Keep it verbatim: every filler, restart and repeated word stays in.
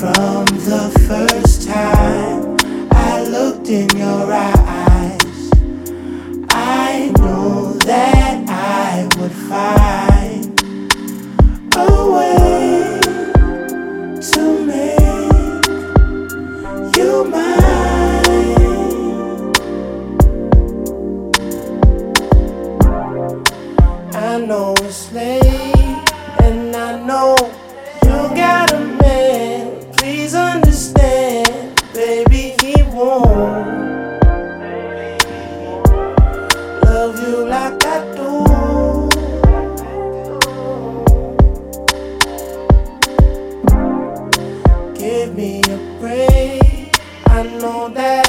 From the first time I looked in your eyes, I knew that I would find a way to make you mine. I know it's late, and I know you got a man. Please understand, baby, he won't love you like I do. Give me a break. I know that